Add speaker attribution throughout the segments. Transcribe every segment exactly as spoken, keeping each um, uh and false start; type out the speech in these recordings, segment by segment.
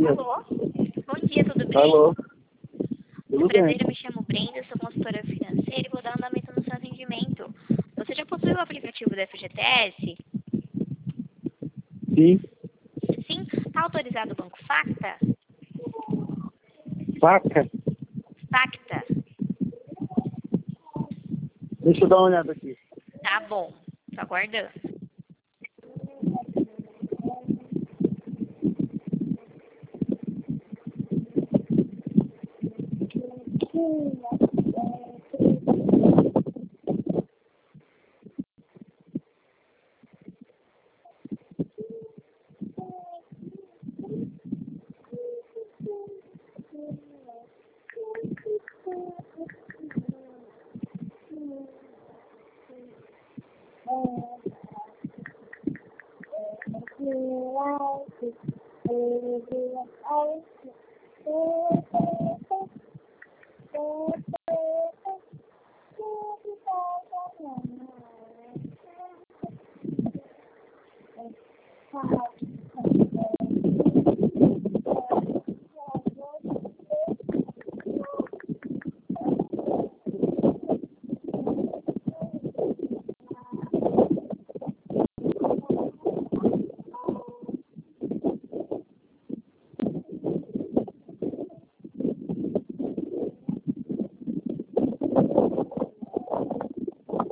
Speaker 1: dia.
Speaker 2: Alô? Bom dia, tudo bem?
Speaker 1: Alô? Tudo
Speaker 2: Muito prazer,
Speaker 1: bem?
Speaker 2: eu me chamo Brenda, sou consultora financeira e vou dar andamento no seu atendimento. Você já possui o aplicativo do F G T S?
Speaker 1: Sim.
Speaker 2: Sim? Está autorizado o Banco Facta?
Speaker 1: Faca?
Speaker 2: Facta.
Speaker 1: Deixa eu dar uma olhada aqui.
Speaker 2: Tá bom, tô aguardando.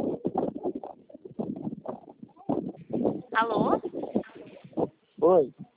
Speaker 2: Alô?
Speaker 1: Oi.